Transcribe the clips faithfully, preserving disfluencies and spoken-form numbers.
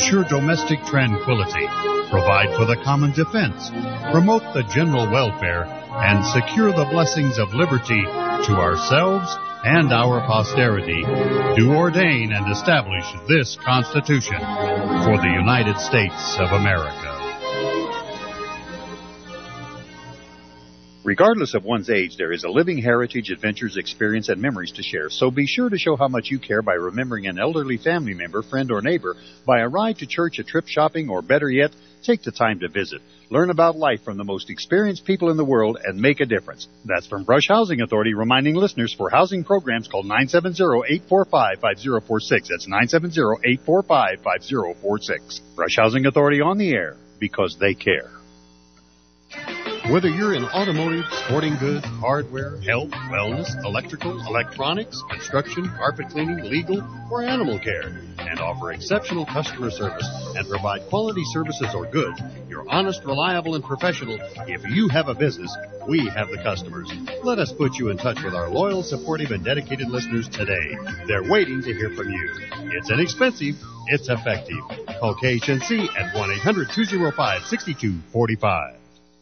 ensure domestic tranquility, provide for the common defense, promote the general welfare, and secure the blessings of liberty to ourselves and our posterity, do ordain and establish this Constitution for the United States of America. Regardless of one's age, there is a living heritage, adventures, experience, and memories to share. So be sure to show how much you care by remembering an elderly family member, friend, or neighbor by a ride to church, a trip shopping, or better yet, take the time to visit. Learn about life from the most experienced people in the world and make a difference. That's from Brush Housing Authority, reminding listeners for housing programs, call nine seven zero, eight four five, five zero four six. That's nine seven zero, eight four five, five zero four six. Brush Housing Authority on the air because they care. Whether you're in automotive, sporting goods, hardware, health, wellness, electrical, electronics, construction, carpet cleaning, legal, or animal care, and offer exceptional customer service and provide quality services or goods, you're honest, reliable, and professional. If you have a business, we have the customers. Let us put you in touch with our loyal, supportive, and dedicated listeners today. They're waiting to hear from you. It's inexpensive. It's effective. Call K H N C at one eight hundred, two oh five, six two four five.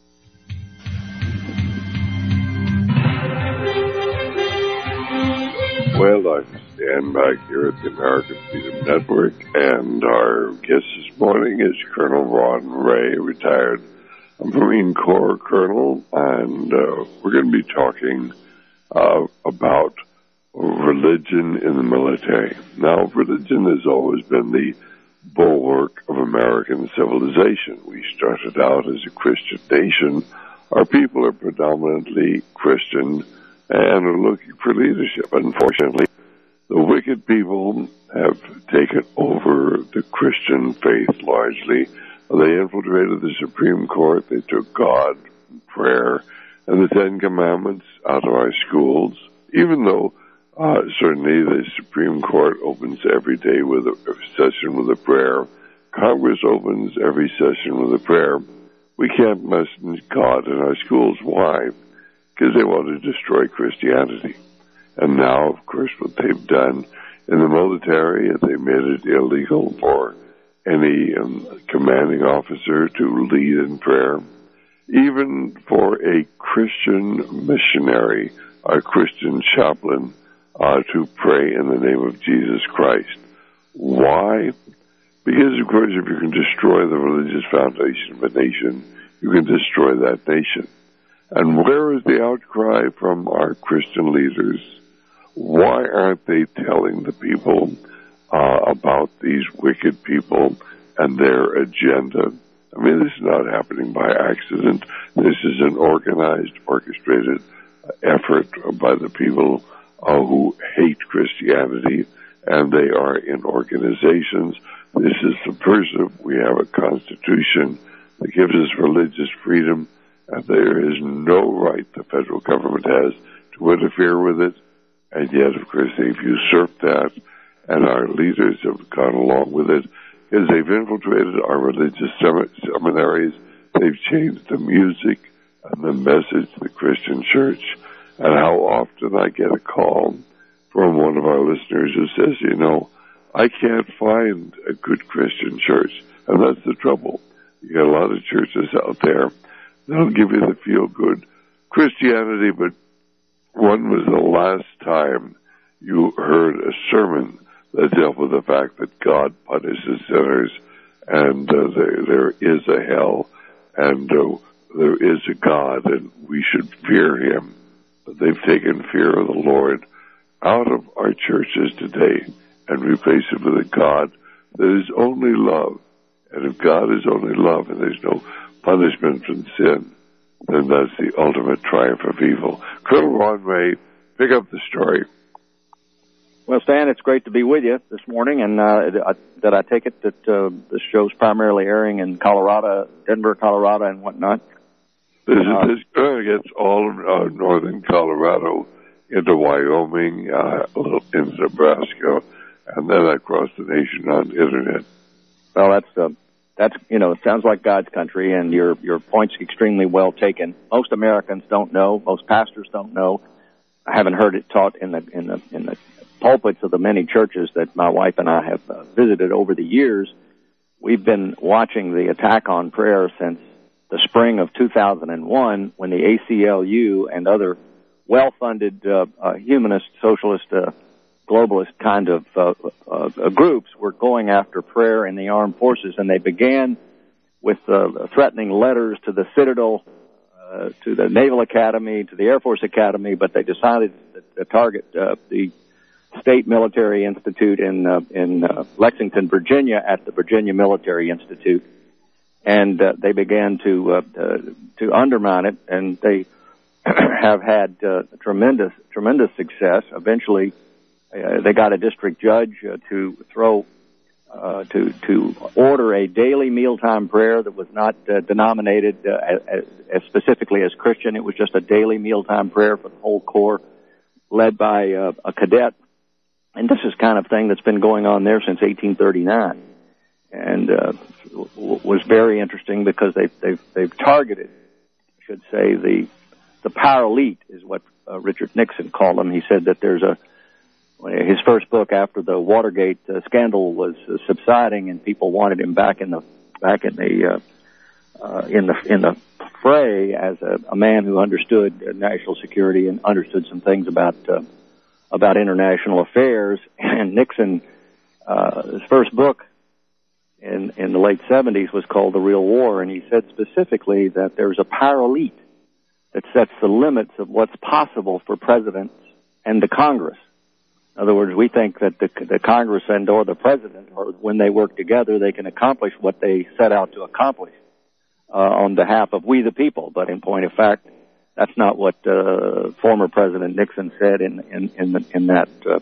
Well, I'm Stan back here at the American Freedom Network, and our guest this morning is Colonel Ron Ray, retired Marine Corps Colonel, and uh, we're going to be talking uh, about religion in the military. Now, religion has always been the bulwark of American civilization. We started out as a Christian nation. Our people are predominantly Christian and are looking for leadership. Unfortunately, the wicked people have taken over the Christian faith largely. They infiltrated the Supreme Court. They took God, prayer, and the Ten Commandments out of our schools, even though uh, certainly the Supreme Court opens every day with a, a session with a prayer. Congress opens every session with a prayer. We can't mention God in our schools. Why? Because they want to destroy Christianity. And now, of course, what they've done in the military, they made it illegal for any um, commanding officer to lead in prayer. Even for a Christian missionary, a Christian chaplain, uh, to pray in the name of Jesus Christ. Why? Because, of course, if you can destroy the religious foundation of a nation, you can destroy that nation. And where is the outcry from our Christian leaders? Why aren't they telling the people uh, about these wicked people and their agenda? I mean, this is not happening by accident. This is an organized, orchestrated effort by the people uh, who hate Christianity, and they are in organizations. This is subversive. We have a constitution that gives us religious freedom, and there is no right the federal government has to interfere with it. And yet, of course, they've usurped that, and our leaders have gone along with it because they've infiltrated our religious seminaries. They've changed the music and the message of the Christian church. And how often I get a call from one of our listeners who says, you know, I can't find a good Christian church. And that's the trouble. You got a lot of churches out there that'll give you the feel-good Christianity, but when was the last time you heard a sermon that dealt with the fact that God punishes sinners and uh, there, there is a hell and uh, there is a God and we should fear him? But they've taken fear of the Lord out of our churches today and replaced it with a God that is only love. And if God is only love and there's no punishment from sin, then that's the ultimate triumph of evil. Colonel Ron Ray, pick up the story. Well, Stan, it's great to be with you this morning, and uh, that I take it that uh, this show's primarily airing in Colorado, Denver, Colorado, and whatnot. This uh, is this gets all of uh, northern Colorado into Wyoming, uh, a little in Nebraska, and then across the nation on the internet. Well, that's uh, that's you know, it sounds like God's country, and your your point's extremely well taken. Most Americans don't know. Most pastors don't know. I haven't heard it taught in the in the in the pulpits of the many churches that my wife and I have uh, visited over the years. we've been watching the attack on prayer since the spring of two thousand one, when the A C L U and other well-funded uh, uh, humanist, socialist, uh, globalist kind of uh, uh, uh, groups were going after prayer in the armed forces, and they began with uh, threatening letters to the Citadel, uh, to the Naval Academy, to the Air Force Academy, but they decided to target uh, the State Military Institute in uh, in uh, Lexington, Virginia, at the Virginia Military Institute, and uh, they began to uh, uh, to undermine it, and they have had uh, tremendous tremendous success. Eventually, uh, they got a district judge uh, to throw uh, to to order a daily mealtime prayer that was not uh, denominated uh, as, as specifically as Christian. It was just a daily mealtime prayer for the whole Corps, led by uh, a cadet. And this is kind of thing that's been going on there since eighteen thirty-nine, and uh, w- was very interesting because they've they've, they've targeted, I should say, the the power elite is what uh, Richard Nixon called them. He said that there's a his first book after the Watergate uh, scandal was uh, subsiding, and people wanted him back in the back in the uh, uh, in the in the fray as a, a man who understood uh, national security and understood some things about. Uh, about international affairs. And Nixon, uh, his first book in, in the late seventies was called The Real War, and he said specifically that there's a power elite that sets the limits of what's possible for presidents and the Congress. In other words, we think that the, the Congress and or the president, or when they work together, they can accomplish what they set out to accomplish uh, on behalf of we the people. But in point of fact, that's not what uh, former President Nixon said in in in, the, in that. Uh,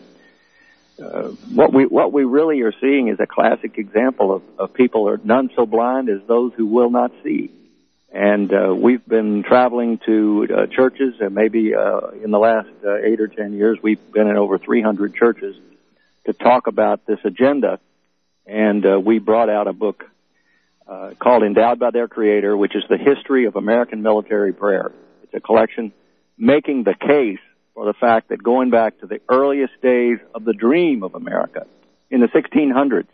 uh, what we what we really are seeing is a classic example of, of people are none so blind as those who will not see. And uh, we've been traveling to uh, churches, and maybe uh, in the last uh, eight or ten years, we've been in over three hundred churches to talk about this agenda. And uh, we brought out a book uh, called "Endowed by Their Creator," which is the history of American military prayer. A collection making the case for the fact that going back to the earliest days of the dream of America in the sixteen hundreds,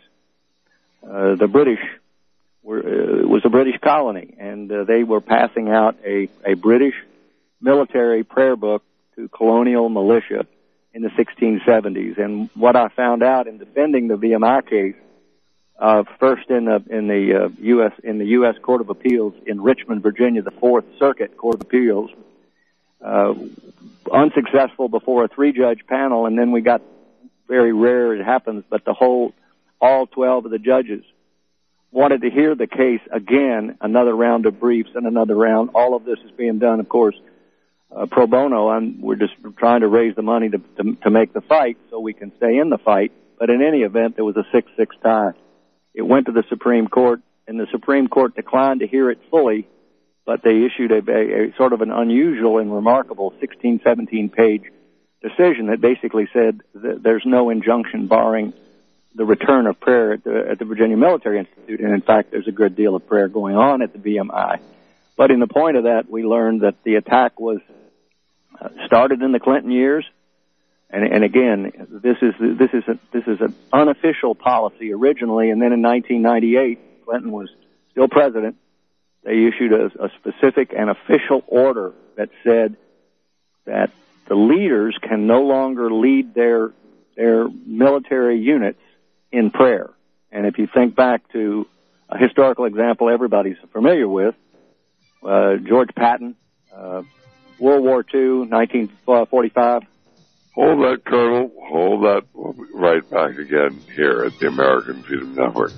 uh, the British were, uh, it was a British colony, and uh, they were passing out a, a British military prayer book to colonial militia in the sixteen seventies. And what I found out in defending the V M I case, uh, first in the in the uh, U S in the U S Court of Appeals in Richmond, Virginia, the Fourth Circuit Court of Appeals, uh, unsuccessful before a three-judge panel, and then we got, very rare it happens, but the whole, all twelve of the judges wanted to hear the case again, another round of briefs and another round. All of this is being done, of course, uh, pro bono. I'm, we're just trying to raise the money to, to to make the fight so we can stay in the fight. But in any event, there was a six six tie. It went to the Supreme Court, and the Supreme Court declined to hear it fully, but they issued a, a, a sort of an unusual and remarkable sixteen, seventeen page decision that basically said that there's no injunction barring the return of prayer at the, at the Virginia Military Institute. And in fact, there's a good deal of prayer going on at the V M I. But in the point of that, we learned that the attack was uh, started in the Clinton years. And, and again, this is this is a, this is an unofficial policy originally, and then in nineteen ninety-eight, Clinton was still president. They issued a, a specific and official order that said that the leaders can no longer lead their their military units in prayer. And if you think back to a historical example everybody's familiar with, uh, George Patton, uh, World War Two, nineteen forty-five. Hold that, Colonel. Hold that. We'll be right back again here at the American Freedom Network.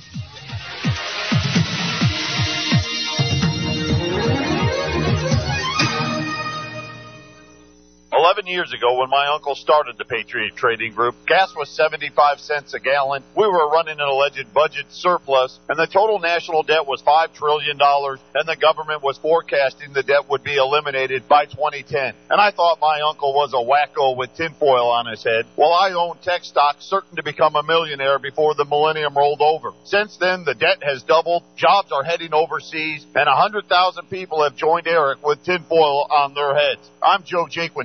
Eleven years ago, when my uncle started the Patriot Trading Group, gas was seventy-five cents a gallon. We were running an alleged budget surplus, and the total national debt was five trillion dollars, and the government was forecasting the debt would be eliminated by twenty ten. And I thought my uncle was a wacko with tinfoil on his head. Well, I owned tech stocks, certain to become a millionaire before the millennium rolled over. Since then, the debt has doubled, jobs are heading overseas, and one hundred thousand people have joined Eric with tinfoil on their heads. I'm Joe Jaquin, Vice President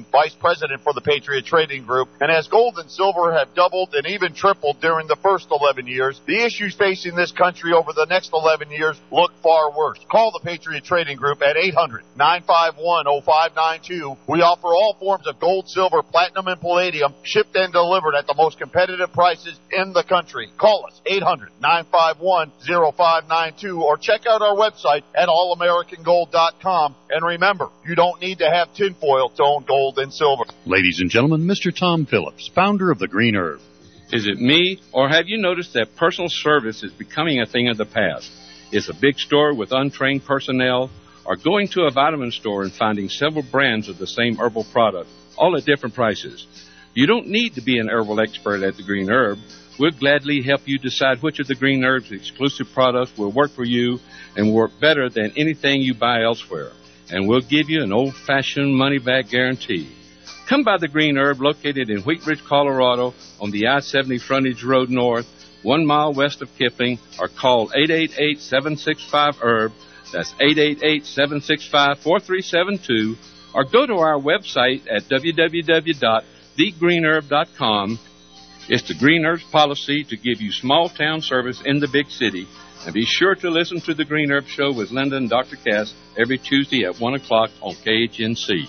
president for the Patriot Trading Group, and as gold and silver have doubled and even tripled during the first eleven years, the issues facing this country over the next eleven years look far worse. Call the Patriot Trading Group at eight hundred, nine five one, oh five nine two. We offer all forms of gold, silver, platinum, and palladium shipped and delivered at the most competitive prices in the country. Call us, eight hundred, nine five one, oh five nine two, or check out our website at all american gold dot com. And remember, you don't need to have tinfoil to own gold and silver. Ladies and gentlemen, Mister Tom Phillips, founder of the Green Herb. Is it me, or have you noticed that personal service is becoming a thing of the past? Is a big store with untrained personnel, or going to a vitamin store and finding several brands of the same herbal product, all at different prices? You don't need to be an herbal expert at the Green Herb. We'll gladly help you decide which of the Green Herb's exclusive products will work for you and work better than anything you buy elsewhere. And we'll give you an old-fashioned money-back guarantee. Come by the Green Herb, located in Wheat Ridge, Colorado, on the I seventy Frontage Road North, one mile west of Kipling, or call eight eight eight, seven six five, herb. That's eight eight eight, seven six five, four three seven two. Or go to our website at w w w dot the green herb dot com. It's the Green Herb's policy to give you small-town service in the big city. And be sure to listen to the Green Herb Show with Linda and Doctor Cass every Tuesday at one o'clock on K H N C.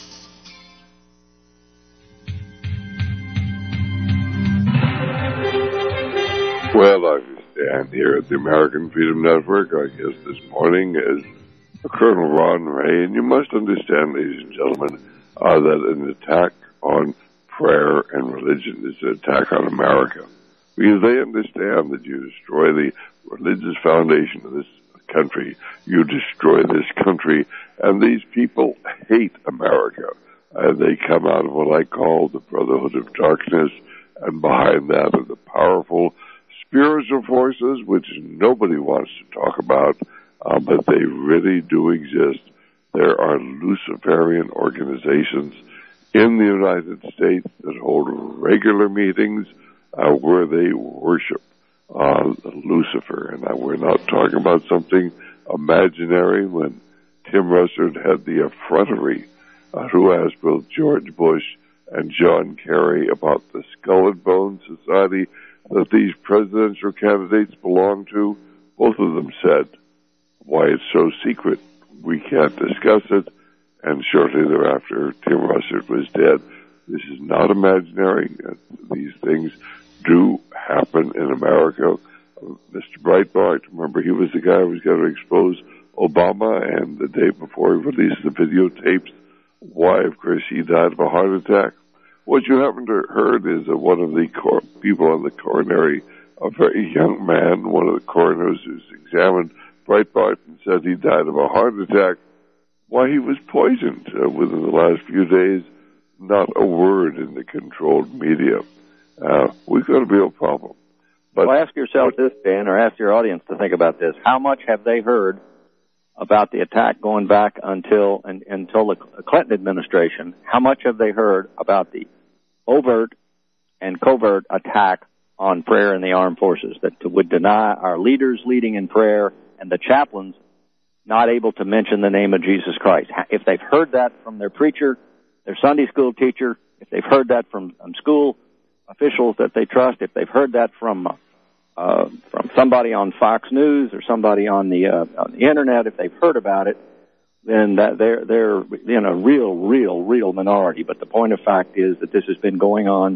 Well, I stand here at the American Freedom Network, I guess this morning, as Colonel Ron Ray, and you must understand, ladies and gentlemen, uh, that an attack on prayer and religion is an attack on America. Because they understand that you destroy the religious foundation of this country, you destroy this country, and these people hate America. Uh, they come out of what I call the Brotherhood of Darkness, and behind that are the powerful spiritual forces, which nobody wants to talk about, uh, but they really do exist. There are Luciferian organizations in the United States that hold regular meetings uh, where they worship uh, Lucifer. And uh, we're not talking about something imaginary. When Tim Russert had the effrontery uh, to ask both George Bush and John Kerry about the Skull and Bones Society that these presidential candidates belong to, both of them said, why it's so secret, we can't discuss it. And shortly thereafter, Tim Russert was dead. This is not imaginary. These things do happen in America. Uh, Mister Breitbart, remember, he was the guy who was going to expose Obama, and the day before he released the videotapes, why, of course, he died of a heart attack. What you haven't heard is that one of the cor- people on the coronary, a very young man, one of the coroners who's examined Breitbart and said he died of a heart attack. Why, he was poisoned uh, within the last few days. Not a word in the controlled media. Uh, we've got a real problem. But well, ask yourself this, Dan, or ask your audience to think about this. How much have they heard about the attack going back until and, until the Clinton administration? How much have they heard about the overt and covert attack on prayer in the armed forces that would deny our leaders leading in prayer and the chaplains not able to mention the name of Jesus Christ? If they've heard that from their preacher, their Sunday school teacher, if they've heard that from um, school officials that they trust, if they've heard that from uh, from somebody on Fox News or somebody on the uh, on the internet, if they've heard about it, then that they're they're in a real, real, real minority. But the point of fact is that this has been going on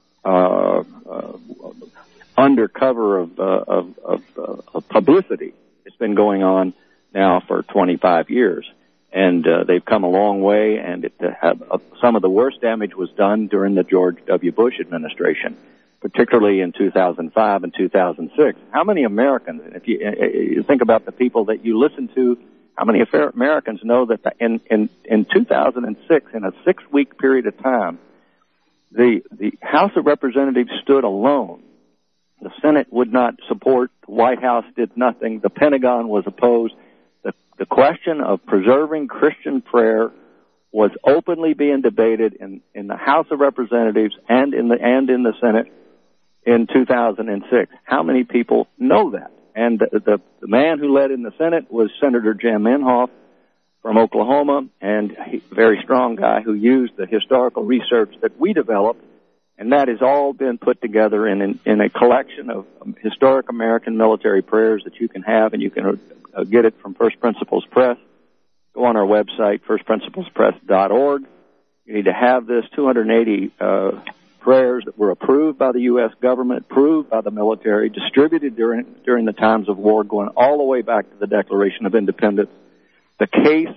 uh, uh, under cover of, uh, of, of, uh, of publicity. It's been going on now for twenty-five years, and uh, they've come a long way. And it, uh, have, uh, some of the worst damage was done during the George W. Bush administration, particularly in two thousand five and two thousand six. How many Americans, if you, uh, you think about the people that you listen to, how many Americans know that in, in, in two thousand six, in a six-week period of time, the, the House of Representatives stood alone. The Senate would not support. The White House did nothing. The Pentagon was opposed. The, the question of preserving Christian prayer was openly being debated in, in the House of Representatives and in the, and in the Senate in two thousand six. How many people know that? And the, the, the man who led in the Senate was Senator Jim Inhofe. from Oklahoma, and a very strong guy who used the historical research that we developed, and that has all been put together in, in, in a collection of historic American military prayers that you can have, and you can uh, get it from First Principles Press. Go on our website, first principles press dot org. You need to have this two hundred eighty uh, prayers that were approved by the U S government, approved by the military, distributed during during the times of war, going all the way back to the Declaration of Independence. The case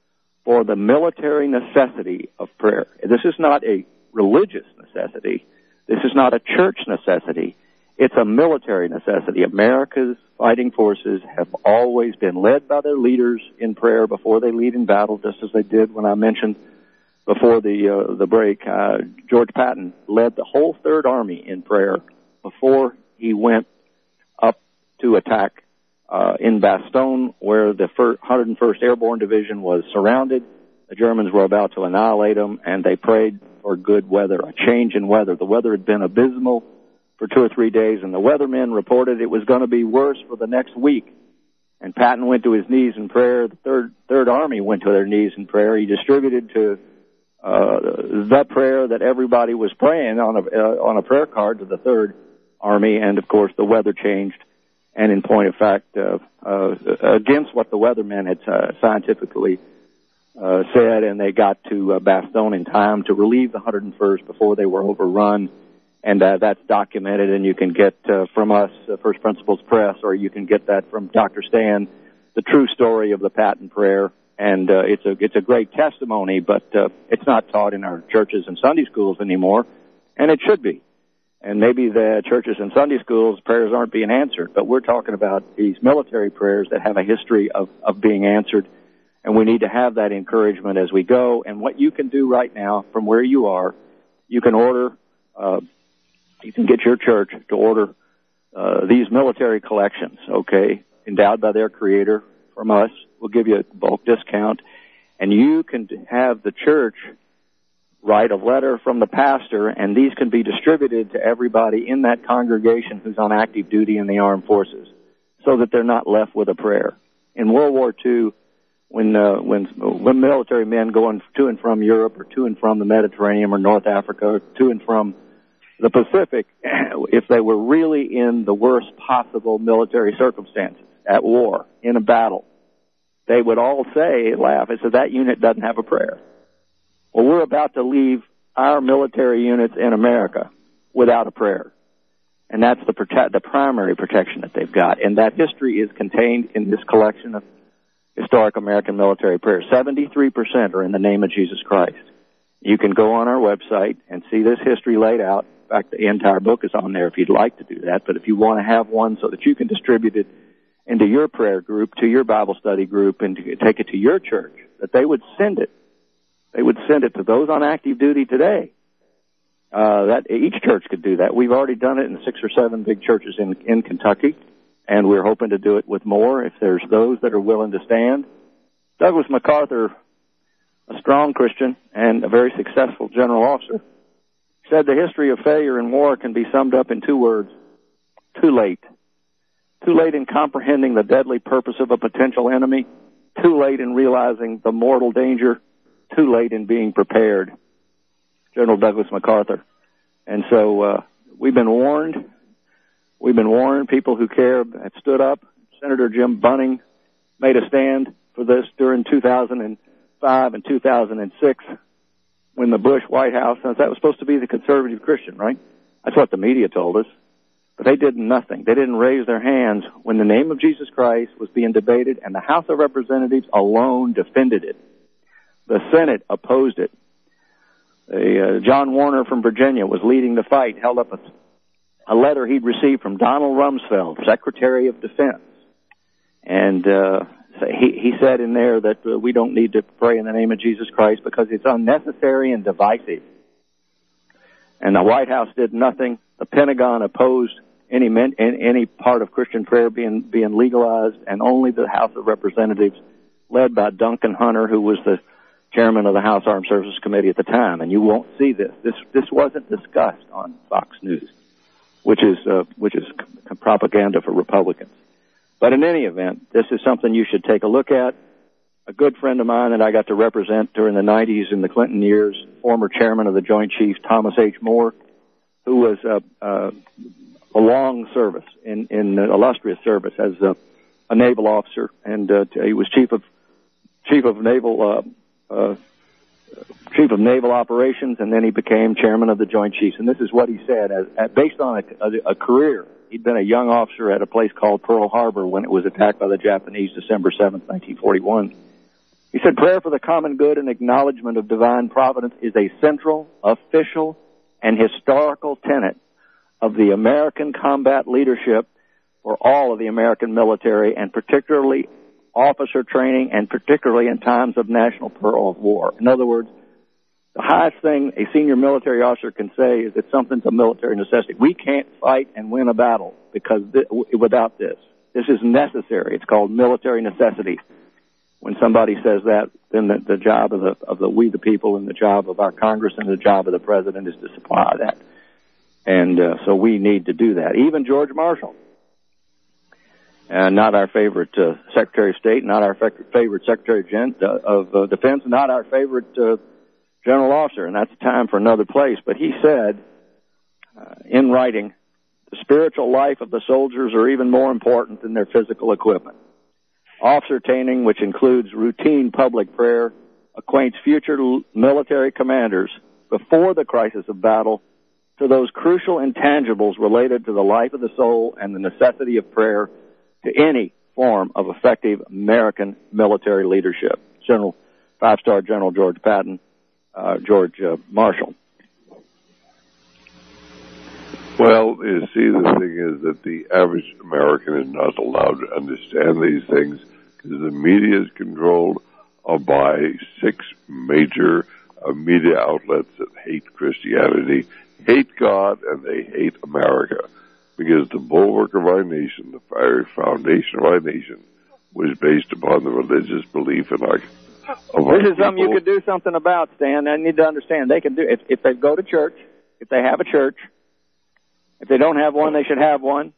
for the military necessity of prayer. This is not a religious necessity. This is not a church necessity. It's a military necessity. America's fighting forces have always been led by their leaders in prayer before they lead in battle, just as they did when I mentioned before the uh, the break. Uh, George Patton led the whole Third Army in prayer before he went up to attack uh, in Bastogne, where the one hundred first Airborne Division was surrounded. The Germans were about to annihilate them, and they prayed for good weather, a change in weather. The weather had been abysmal for two or three days, and the weathermen reported it was going to be worse for the next week. And Patton went to his knees in prayer. The Third Third Army went to their knees in prayer. He distributed to uh, the prayer that everybody was praying on a uh, on a prayer card to the Third Army, and of course the weather changed. And in point of fact, uh, uh, against what the weathermen had uh, scientifically uh, said, and they got to uh, Bastogne in time to relieve the one hundred first before they were overrun. And uh, that's documented, and you can get uh, from us, uh, First Principles Press, or you can get that from Doctor Stan, the true story of the Patton prayer. And uh, it's a it's a great testimony, but uh, it's not taught in our churches and Sunday schools anymore, and it should be. And maybe the churches and Sunday schools prayers aren't being answered, but we're talking about these military prayers that have a history of, of being answered, and we need to have that encouragement as we go. And what you can do right now from where you are, you can order. Uh, You can get your church to order uh, these military collections, okay, endowed by their creator from us. We'll give you a bulk discount. And you can have the church write a letter from the pastor, and these can be distributed to everybody in that congregation who's on active duty in the armed forces, so that they're not left with a prayer. In World War Two, when uh, when when military men going to and from Europe or to and from the Mediterranean or North Africa or to and from the Pacific, if they were really in the worst possible military circumstances, at war, in a battle, they would all say, laugh, and say, that unit doesn't have a prayer. Well, we're about to leave our military units in America without a prayer. And that's the prote- the primary protection that they've got. And that history is contained in this collection of historic American military prayers. seventy-three percent are in the name of Jesus Christ. You can go on our website and see this history laid out. In fact, the entire book is on there if you'd like to do that. But if you want to have one so that you can distribute it into your prayer group, to your Bible study group, and to take it to your church, that they would send it. They would send it to those on active duty today. Uh, that each church could do that. We've already done it in six or seven big churches in, in Kentucky, and we're hoping to do it with more if there's those that are willing to stand. Douglas MacArthur, a strong Christian and a very successful general officer, said the history of failure in war can be summed up in two words: too late. Too late in comprehending the deadly purpose of a potential enemy, too late in realizing the mortal danger, too late in being prepared. General Douglas MacArthur. And so uh, we've been warned. We've been warned. People who care have stood up. Senator Jim Bunning made a stand for this during two thousand five and two thousand six. When the Bush White House, that was supposed to be the conservative Christian, right? That's what the media told us. But they did nothing. They didn't raise their hands when the name of Jesus Christ was being debated, and the House of Representatives alone defended it. The Senate opposed it. The, uh, John Warner from Virginia was leading the fight, held up a, a letter he'd received from Donald Rumsfeld, Secretary of Defense. And uh He, he said in there that uh, we don't need to pray in the name of Jesus Christ because it's unnecessary and divisive. And the White House did nothing. The Pentagon opposed any men, any part of Christian prayer being being legalized, and only the House of Representatives, led by Duncan Hunter, who was the chairman of the House Armed Services Committee at the time. And you won't see this. This this wasn't discussed on Fox News, which is uh, which is propaganda for Republicans. But in any event, this is something you should take a look at. a good friend of mine that I got to represent during the nineties in the Clinton years, former chairman of the Joint Chiefs, Thomas H. Moore, who was uh, uh, a long service, in, in uh, illustrious service as a, a naval officer, and uh, he was chief of chief of naval uh, uh, chief of naval operations, and then he became chairman of the Joint Chiefs. And this is what he said, as, as based on a, a, a career. He'd been a young officer at a place called Pearl Harbor when it was attacked by the Japanese December seventh, nineteen forty-one. He said, prayer for the common good and acknowledgement of divine providence is a central, official, and historical tenet of the American combat leadership for all of the American military, and particularly officer training, and particularly in times of national peril of war. In other words, the highest thing a senior military officer can say is that something's a military necessity. We can't fight and win a battle because th- without this. This is necessary. It's called military necessity. When somebody says that, then the, the job of the of the we the people, and the job of our Congress, and the job of the president is to supply that. And uh, so we need to do that. Even George Marshall, uh, not our favorite uh, Secretary of State, not our favorite Secretary of, Gen- uh, of uh, Defense, not our favorite uh, general officer, and that's time for another place. But he said uh, in writing, the spiritual life of the soldiers are even more important than their physical equipment. Officer training, which includes routine public prayer, acquaints future military commanders before the crisis of battle to those crucial intangibles related to the life of the soul and the necessity of prayer to any form of effective American military leadership. General, five-star General George Patton, uh, George uh, Marshall. Well, you see, the thing is that the average American is not allowed to understand these things because the media is controlled uh, by six major uh, media outlets that hate Christianity, hate God, and they hate America, because the bulwark of our nation, the very foundation of our nation, was based upon the religious belief in our of our This is something people. you could do something about, Stan. I need to understand. They can do if if they go to church, if they have a church. If they don't have one, they should have one,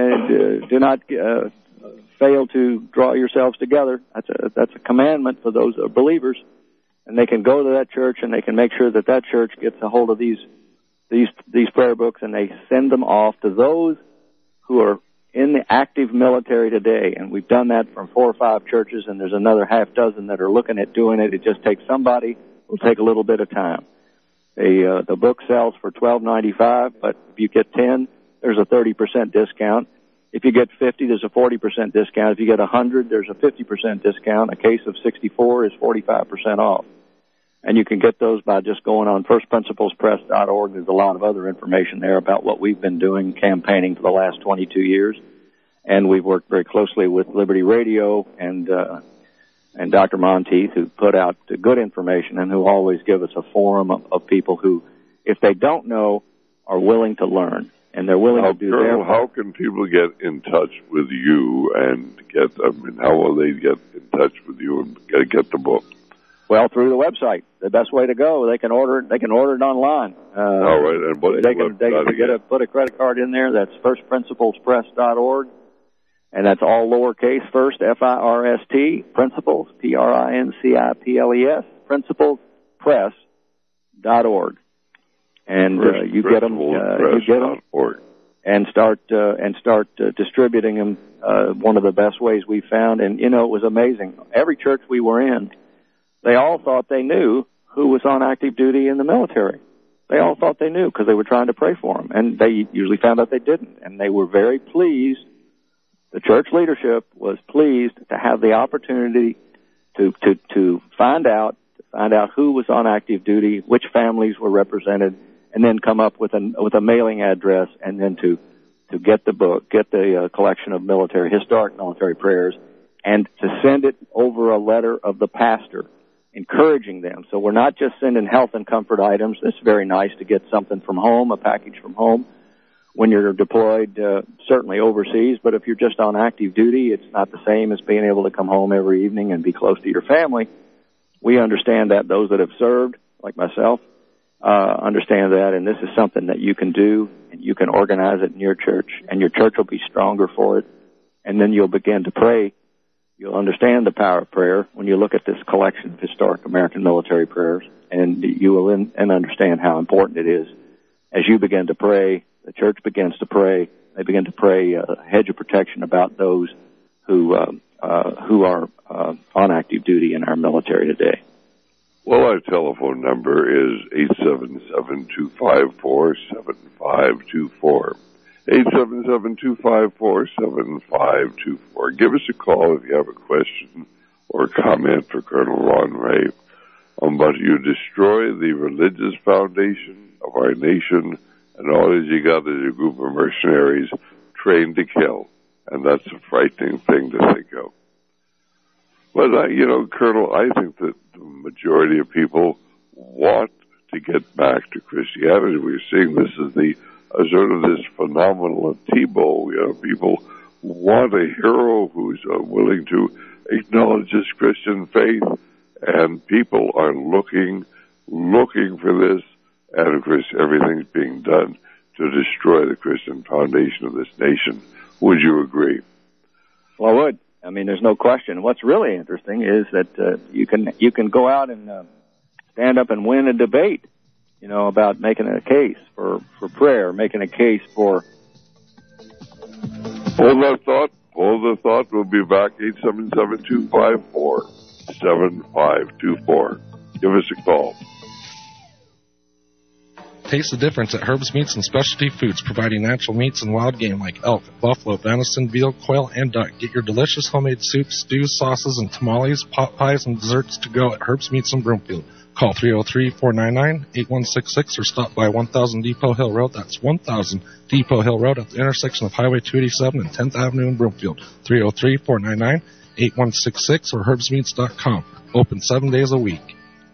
and uh, do not uh, fail to draw yourselves together. That's a that's a commandment for those uh, believers, and they can go to that church, and they can make sure that that church gets a hold of these these these prayer books, and they send them off to those who are in the active military today. And we've done that from four or five churches, and there's another half dozen that are looking at doing it. It just takes somebody. It'll take a little bit of time. The, uh, the book sells for twelve ninety-five, but if you get ten, there's a thirty percent discount. If you get fifty, there's a forty percent discount. If you get one hundred, there's a fifty percent discount. A case of sixty-four is forty-five percent off. And you can get those by just going on first principles press dot org. There's a lot of other information there about what we've been doing, campaigning for the last twenty-two years. And we've worked very closely with Liberty Radio and, uh, and Doctor Monteith, who put out good information and who always give us a forum of, of people who, if they don't know, are willing to learn, and they're willing Now, to do Colonel, their how can people get in touch with you and get, I mean, how will they get in touch with you and get, get the book? Well, through the website. The best way to go. They can order it. They can order it online. Uh, All right, and what they can they can get a put a credit card in there. That's first principles press dot org. And that's all lowercase first, F I R S T, Principles, P R I N C I P L E S, Principles Press dot org. And uh, you get them, uh, you get them, and start uh, and start uh, distributing them. Uh, one of the best ways we found, and you know, it was amazing. Every church we were in, they all thought they knew who was on active duty in the military. They all thought they knew because they were trying to pray for them, and they usually found out they didn't, and they were very pleased. The church leadership was pleased to have the opportunity to, to, to find out, to find out who was on active duty, which families were represented, and then come up with a, with a mailing address, and then to, to get the book, get the uh, collection of military, historic military prayers, and to send it over a letter of the pastor, encouraging them. So we're not just sending health and comfort items. It's very nice to get something from home, a package from home, when you're deployed, uh, certainly overseas, but if you're just on active duty, it's not the same as being able to come home every evening and be close to your family. We understand that. Those that have served, like myself, uh, understand that, and this is something that you can do, and you can organize it in your church, and your church will be stronger for it, and then you'll begin to pray you'll understand the power of prayer when you look at this collection of historic American military prayers, and you will in, and understand how important it is. As you begin to pray, the church begins to pray. They begin to pray a hedge of protection about those who um, uh, who are uh, on active duty in our military today. Well, our telephone number is eight seven seven, two five four, seven five two four. eight seven seven, two five four, seven five two four. Give us a call if you have a question or comment for Colonel Ron Ray. Um, but you destroy the religious foundation of our nation, and all that you got is a group of mercenaries trained to kill. And that's a frightening thing to think of. But, I, you know, Colonel, I think that the majority of people want to get back to Christianity. We're seeing this as the uh, sort of this phenomenon of Tebow. You know, people want a hero who's uh, willing to acknowledge his Christian faith, and people are looking, looking for this, and of course everything's being done to destroy the Christian foundation of this nation. Would you agree? Well, I would. I mean, there's no question. What's really interesting is that uh, you can you can go out and uh, stand up and win a debate, you know, about making a case for, for prayer, making a case for... Hold that thought. Hold the thought. We'll be back, eight seven seven, two five four, seven five two four. Give us a call. Taste the difference at Herb's Meats and Specialty Foods, providing natural meats and wild game like elk, buffalo, venison, veal, quail, and duck. Get your delicious homemade soups, stews, sauces, and tamales, pot pies, and desserts to go at Herb's Meats in Broomfield. Call three oh three, four nine nine, eight one six six or stop by one thousand Depot Hill Road. That's one thousand Depot Hill Road at the intersection of Highway two eighty-seven and tenth Avenue in Broomfield. three oh three, four nine nine, eight one six six or herbs meats dot com. Open seven days a week.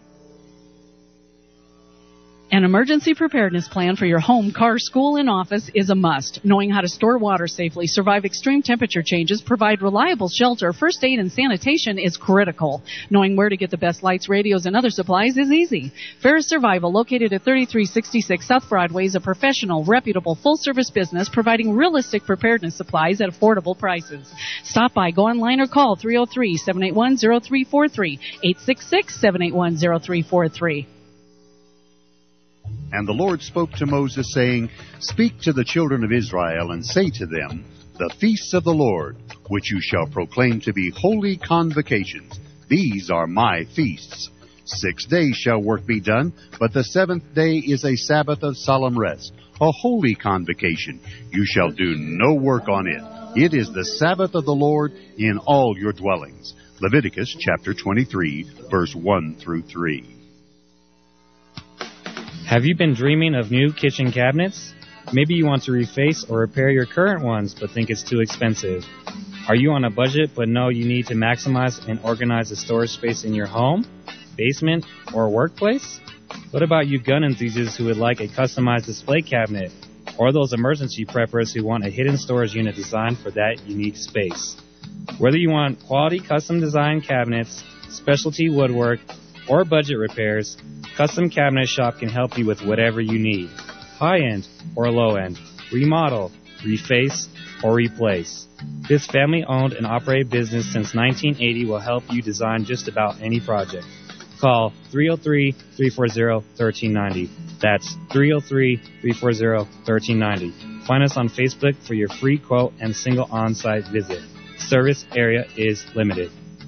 An emergency preparedness plan for your home, car, school, and office is a must. Knowing how to store water safely, survive extreme temperature changes, provide reliable shelter, first aid, and sanitation is critical. Knowing where to get the best lights, radios, and other supplies is easy. Ferris Survival, located at thirty-three sixty-six South Broadway, is a professional, reputable, full-service business providing realistic preparedness supplies at affordable prices. Stop by, go online, or call three oh three, seven eight one, oh three four three, eight six six, seven eight one, oh three four three. And the Lord spoke to Moses, saying, Speak to the children of Israel, and say to them, The feasts of the Lord, which you shall proclaim to be holy convocations, these are my feasts. Six days shall work be done, but the seventh day is a Sabbath of solemn rest, a holy convocation. You shall do no work on it. It is the Sabbath of the Lord in all your dwellings. Leviticus chapter twenty-three, verse one through three. Have you been dreaming of new kitchen cabinets? Maybe you want to reface or repair your current ones but think it's too expensive. Are you on a budget but know you need to maximize and organize the storage space in your home, basement, or workplace? What about you gun enthusiasts who would like a customized display cabinet? Or those emergency preppers who want a hidden storage unit designed for that unique space? Whether you want quality custom designed cabinets, specialty woodwork, or budget repairs, Custom Cabinet Shop can help you with whatever you need. High-end or low-end, remodel, reface, or replace. This family-owned and operated business since nineteen eighty will help you design just about any project. Call three oh three, three four zero, one three nine zero. That's three oh three, three four zero, one three nine zero. Find us on Facebook for your free quote and single on-site visit. Service area is limited.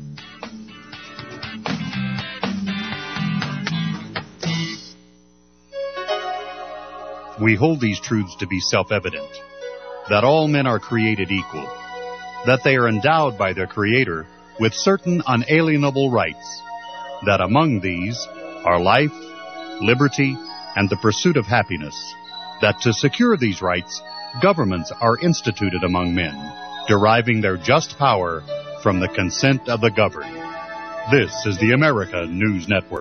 We hold these truths to be self-evident, that all men are created equal, that they are endowed by their Creator with certain unalienable rights, that among these are life, liberty, and the pursuit of happiness, that to secure these rights, governments are instituted among men, deriving their just power from the consent of the governed. This is the America News Network.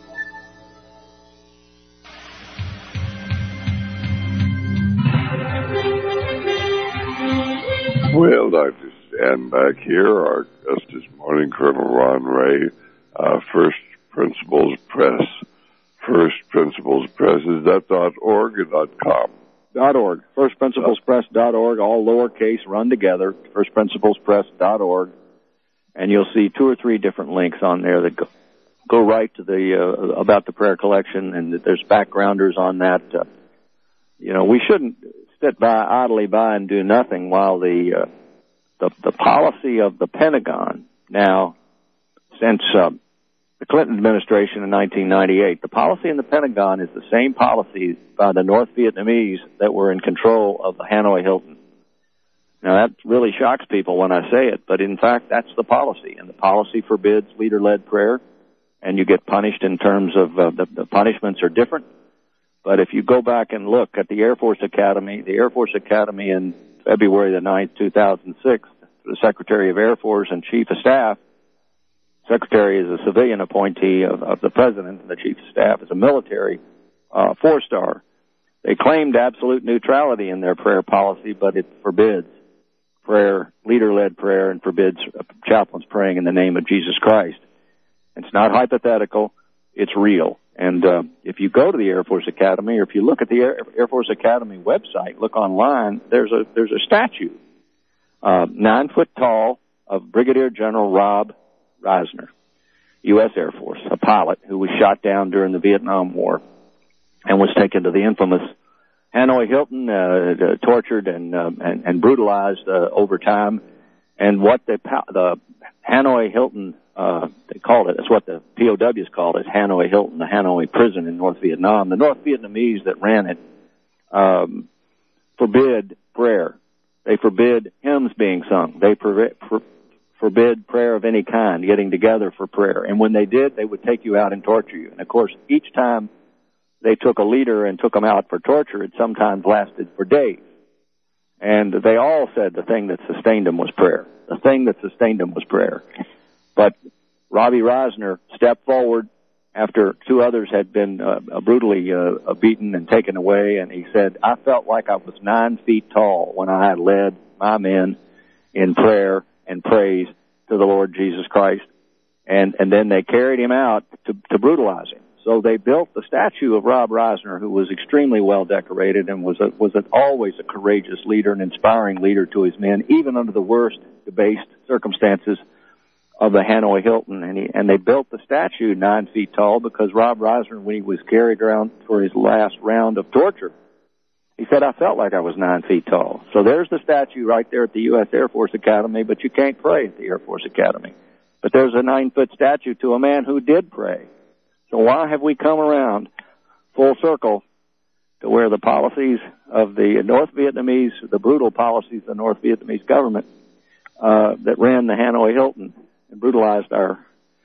Well, I just stand back here. Our guest this morning, Colonel Ron Ray, uh, First Principles Press. First Principles Press, is that dot org or dot com? Dot org. First Principles Press dot org, all lowercase, run together. First Principles Press dot org. and you'll see two or three different links on there that go, go right to the uh, about the prayer collection, and that there's backgrounders on that. Uh, you know, we shouldn't sit by idly by and do nothing while the uh, the, the policy of the Pentagon now, since uh, the Clinton administration in nineteen ninety-eight, the policy in the Pentagon is the same policy by the North Vietnamese that were in control of the Hanoi Hilton. Now, that really shocks people when I say it, but in fact, that's the policy. And the policy forbids leader-led prayer, and you get punished in terms of uh, the, the punishments are different. But if you go back and look at the Air Force Academy, the Air Force Academy in February the ninth, two thousand six, the Secretary of Air Force and Chief of Staff, Secretary is a civilian appointee of, of the President, and the Chief of Staff is a military uh, four-star. They claimed absolute neutrality in their prayer policy, but it forbids prayer, leader-led prayer, and forbids chaplains praying in the name of Jesus Christ. It's not hypothetical. It's real. And uh, if you go to the Air Force Academy, or if you look at the Air, Air Force Academy website, look online, there's a there's a statue, uh, nine foot tall, of Brigadier General Rob Reisner, U S Air Force, a pilot who was shot down during the Vietnam War and was taken to the infamous Hanoi Hilton, uh, tortured and, uh, and and brutalized uh, over time. And what the the Hanoi Hilton, uh, they called it, that's what the P O Ws called it, Hanoi Hilton, the Hanoi prison in North Vietnam. The North Vietnamese that ran it um, forbid prayer. They forbid hymns being sung. They forbid, for, forbid prayer of any kind, getting together for prayer. And when they did, they would take you out and torture you. And, of course, each time they took a leader and took them out for torture, it sometimes lasted for days. And they all said the thing that sustained them was prayer. The thing that sustained them was prayer. But Robbie Reisner stepped forward after two others had been uh, brutally uh, beaten and taken away, and he said, I felt like I was nine feet tall when I had led my men in prayer and praise to the Lord Jesus Christ. And, and then they carried him out to, to brutalize him. So they built the statue of Rob Reisner, who was extremely well decorated and was a, was an, always a courageous leader, an inspiring leader to his men, even under the worst debased circumstances of the Hanoi Hilton. And, he, and they built the statue nine feet tall because Rob Reisner, when he was carried around for his last round of torture, he said, I felt like I was nine feet tall. So there's the statue right there at the U S Air Force Academy, but you can't pray at the Air Force Academy. But there's a nine-foot statue to a man who did pray. So why have we come around full circle to where the policies of the North Vietnamese, the brutal policies of the North Vietnamese government uh, that ran the Hanoi Hilton and brutalized our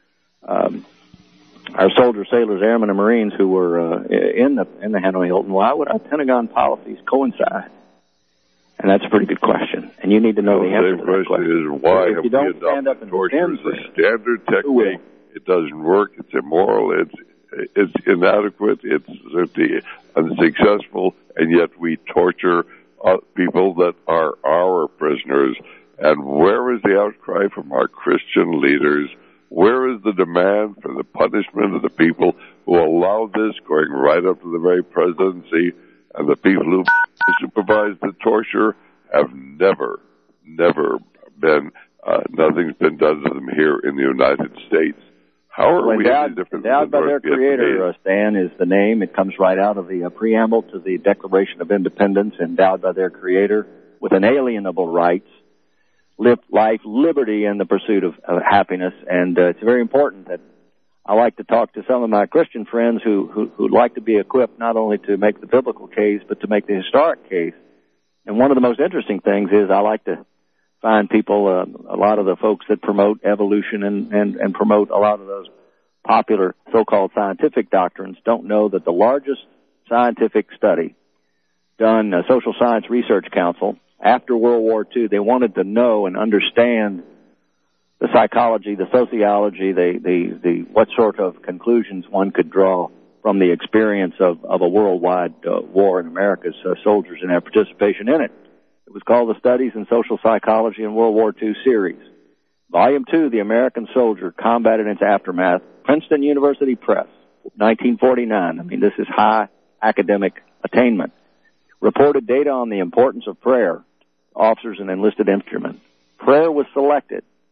um, our soldiers, sailors, airmen, and Marines who were uh, in the in the Hanoi Hilton? Why would our Pentagon policies coincide? And that's a pretty good question. And you need to know well, the answer to that question. The question is, why if have you don't we stand up adopted and torture as defend a standard technique? It doesn't work. It's immoral. It's it's inadequate. It's simply unsuccessful. And yet we torture uh, people that are our prisoners. And where is the outcry from our Christian leaders? Where is the demand for the punishment of the people who allow this, going right up to the very presidency? And the people who supervise the torture have never, never been, uh, nothing's been done to them here in the United States. How are well, we endowed, any different endowed by than the their creator, uh, Stan, is the name. It comes right out of the uh, preamble to the Declaration of Independence, endowed by their creator with inalienable rights, live life, liberty, and the pursuit of, of happiness. And uh, it's very important that I like to talk to some of my Christian friends who, who, who like to be equipped not only to make the biblical case, but to make the historic case. And one of the most interesting things is I like to find people, uh, a lot of the folks that promote evolution and, and, and promote a lot of those popular so-called scientific doctrines don't know that the largest scientific study done, uh, Social Science Research Council, after World War Two, they wanted to know and understand the psychology, the sociology, the, the, the, what sort of conclusions one could draw from the experience of, of a worldwide uh, war in America's uh, soldiers and their participation in it. It was called the Studies in Social Psychology in World War Two series. Volume two, The American Soldier, Combat and Its Aftermath, Princeton University Press, nineteen forty-nine. I mean, this is high academic attainment. Reported data on the importance of prayer, officers and enlisted instruments. Prayer was selected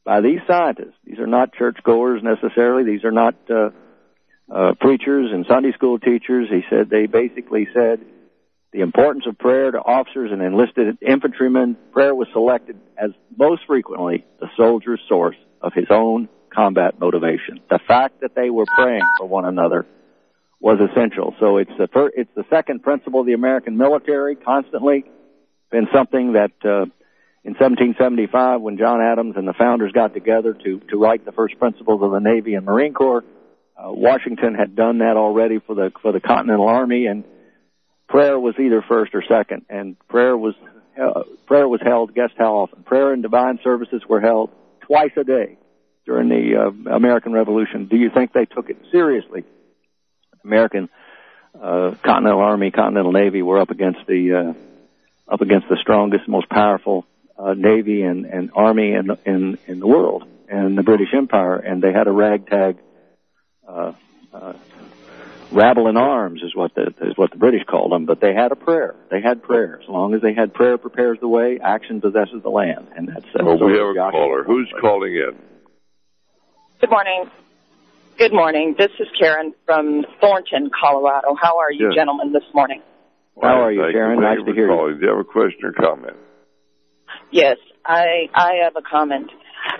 by these scientists. These are not churchgoers necessarily. These are not uh, uh, preachers and Sunday school teachers. He said they basically said the importance of prayer to officers and enlisted infantrymen. Prayer was selected as most frequently the soldier's source of his own combat motivation. The fact that they were praying for one another was essential. So it's the first, it's the second principle of the American military, constantly been something that uh, in seventeen seventy-five, when John Adams and the founders got together to, to write the first principles of the Navy and Marine Corps, uh, Washington had done that already for the for the Continental Army, and prayer was either first or second. And prayer was uh, prayer was held. Guess how often? Prayer and divine services were held twice a day during the uh, American Revolution. Do you think they took it seriously? American uh, Continental Army, Continental Navy were up against the uh, up against the strongest, most powerful uh, Navy and, and Army in, in in the world, and the British Empire, and they had a ragtag uh, uh, rabble in arms, is what the is what the British called them. But they had a prayer. They had prayer. As long as they had prayer, prepares the way. Action possesses the land, and that's. that's oh, we have a caller. Who's calling in? Good morning. Good morning. This is Karen from Thornton, Colorado. How are you, yes. gentlemen, this morning? How are you, Thank Karen? You. Nice to hear calling. you. Do you have a question or comment? Yes, I I have a comment.